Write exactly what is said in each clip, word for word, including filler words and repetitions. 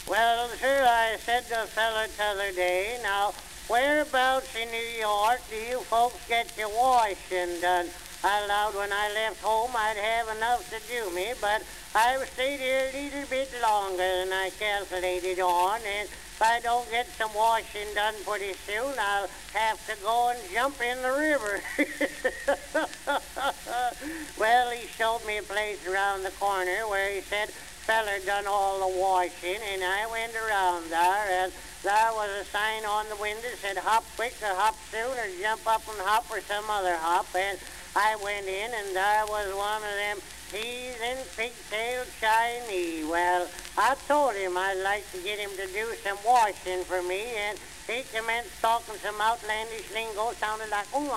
Well, sir, I said to a feller t'other day, now, whereabouts in New York do you folks get your washing done? I allowed when I left home I'd have enough to do me, but I've stayed here a little bit longer than I calculated on, and if I don't get some washing done pretty soon, I'll have to go and jump in the river. Well, he showed me a place around the corner where he said feller done all the washing, and I went around there, and there was a sign on the window that said hop quick or hop soon or jump up and hop or some other hop, and I went in, and there was one of them heathen pigtail Chinese. Well, I told him I'd like to get him to do some washing for me, and he commenced talking some outlandish lingo, sounded like, well,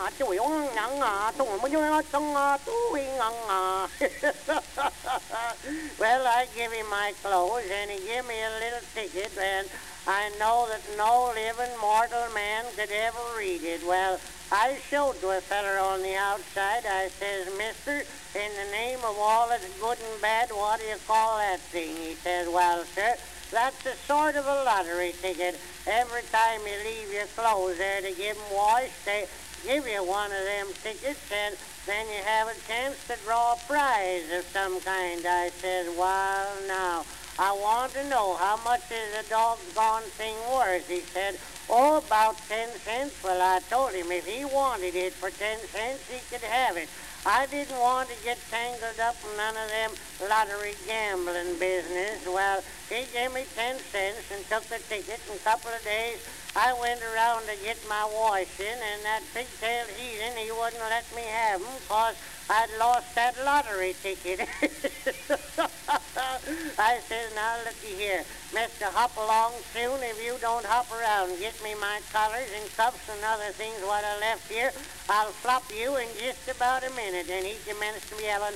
I give him my clothes, and he gave me a little ticket, and I know that no living mortal man could ever read it. Well, I showed to a feller on the outside, I says, mister, in the name of all that's good and bad, what do you call that thing? He says, well, sir, that's a sort of a lottery ticket. Every time you leave your clothes there to give 'em washed, they give you one of them tickets, and then you have a chance to draw a prize of some kind. I says, well, now, I want to know how much is a doggone thing worth. He said, oh, about ten cents. Well, I told him if he wanted it for ten cents, he could have it. I didn't want to get tangled up in none of them lottery gambling business. Well, he gave me ten cents and took the ticket. In a couple of days, I went around to get my washing, and that pigtail heathen, he wouldn't let me have 'em, 'cause I'd lost that lottery ticket. I says, now looky here, Mister Hop along soon. If you don't hop around, get me my collars and cuffs and other things what I left here, I'll flop you in just about a minute. And he commenced to be yelling,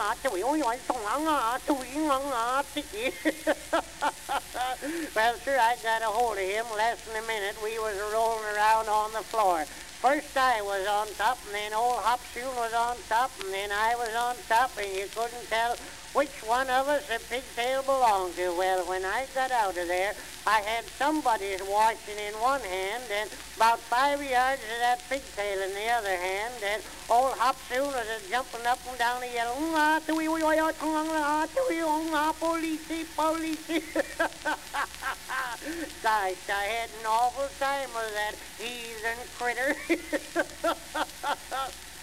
well, sir, I got a hold of him less than a minute. We was rolling around on the floor. First I was on top, and then old Hop Soon was on top, and then I was on top, and you couldn't tell which one of us a pigtail belonged to. Well, when I got out of there, I had somebody's washing in one hand, and about five yards of that pigtail in the other hand, and old Hop Soon was a jumping up and down and yelling, police, police. Gosh, I had an awful time with that heathen critter.